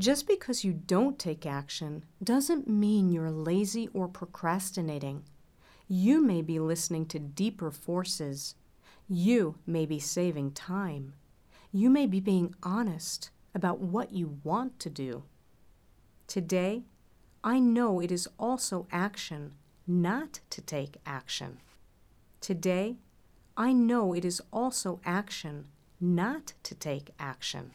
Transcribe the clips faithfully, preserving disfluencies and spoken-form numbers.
Just because you don't take action doesn't mean you're lazy or procrastinating. You may be listening to deeper forces. You may be saving time. You may be being honest about what you want to do. Today, I know it is also action not to take action. Today, I know it is also action not to take action.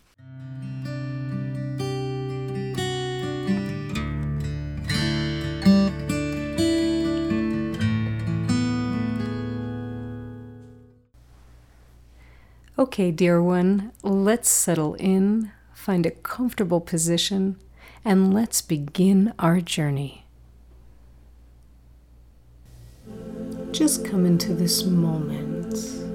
Okay, dear one, let's settle in, find a comfortable position, and let's begin our journey. Just come into this moment,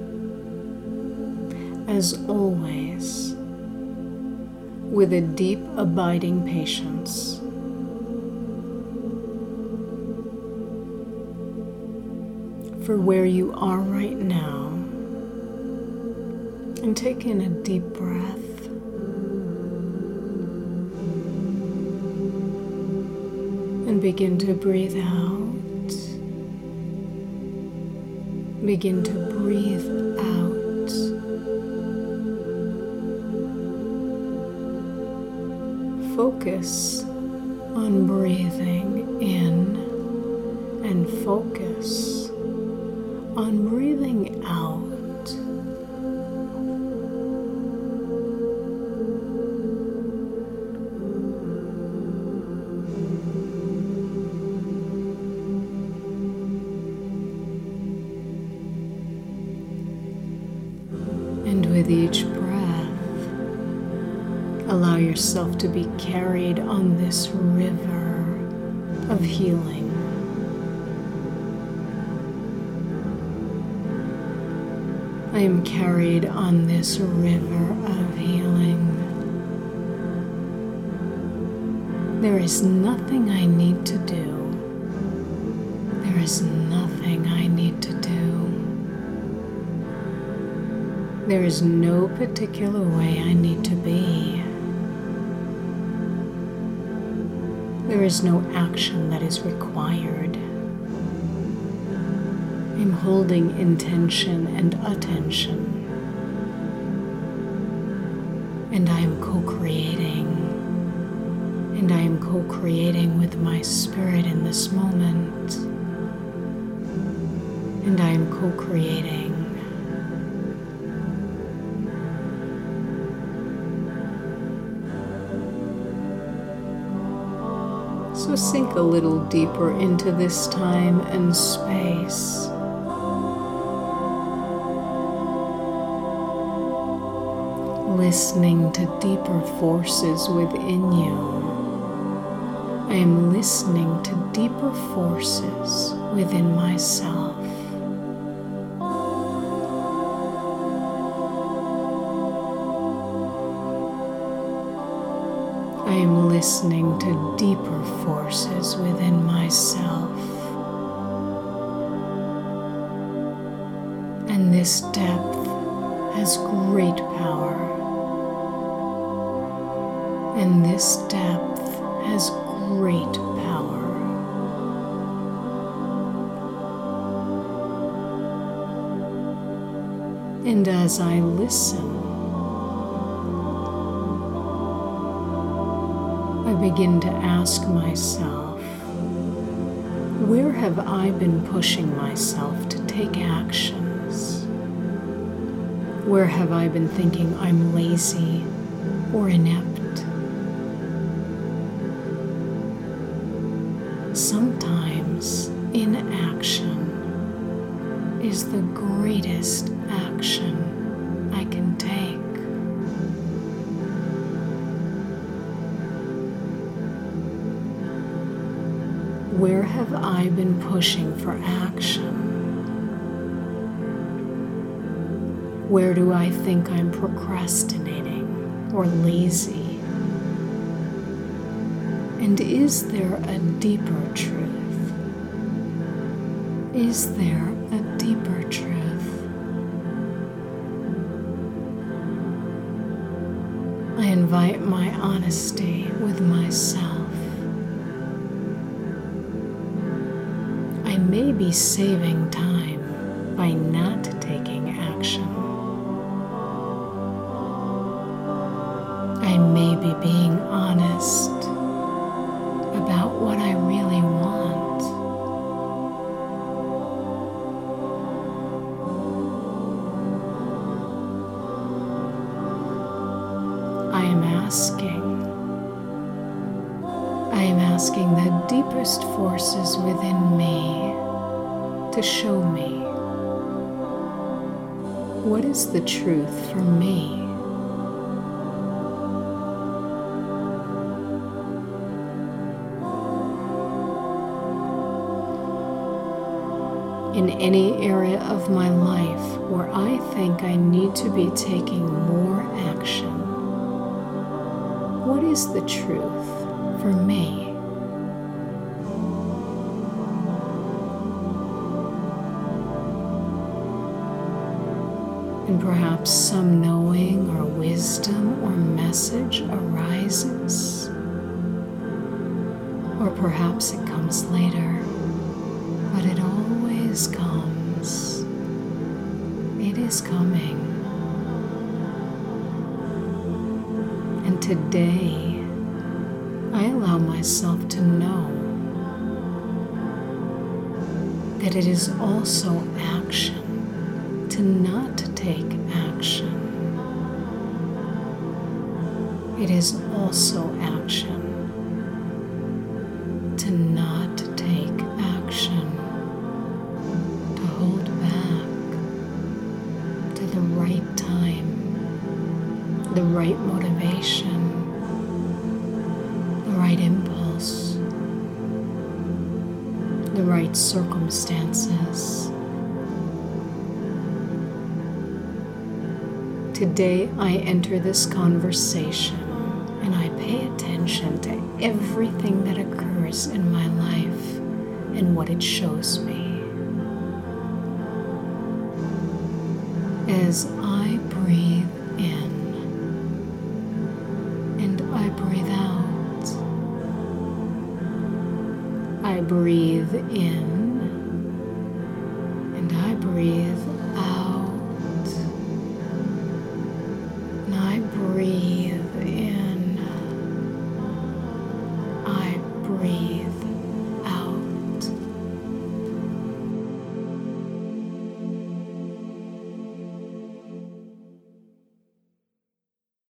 as always, with a deep, abiding patience. For where you are right now, and take in a deep breath. And begin to breathe out. Begin to breathe out. Focus on breathing in and focus on breathing out. With each breath, allow yourself to be carried on this river of healing. I am carried on this river of healing. There is nothing I need to do. There is nothing I need to do. There is no particular way I need to be. There is no action that is required. I'm holding intention and attention. And I am co-creating. And I am co-creating with my spirit in this moment. And I am co-creating. So sink a little deeper into this time and space. Listening to deeper forces within you. I am listening to deeper forces within myself. I am listening to deeper forces within myself. And this depth has great power. And this depth has great power. And as I listen, I begin to ask myself, where have I been pushing myself to take actions? Where have I been thinking I'm lazy or inept? Sometimes inaction is the greatest action I can take. Where have I been pushing for action? Where do I think I'm procrastinating or lazy? And is there a deeper truth? Is there a deeper truth? I invite invite my honesty with myself. I may be saving time by not taking action. I may be being honest about what I really want. I am asking, I am asking the deepest forces within me to show me what is the truth for me. In any area of my life where I think I need to be taking more action, what is the truth for me? And perhaps some knowing or wisdom or message arises, or perhaps it comes later, but it always comes. It is coming. And today, I allow myself to know that it is also action to not take action. It is also action to not take action, to hold back to the right time, the right motivation, the right impulse, the right circumstances. Today I enter this conversation and I pay attention to everything that occurs in my life and what it shows me. As I breathe in and I breathe out, I breathe in and I breathe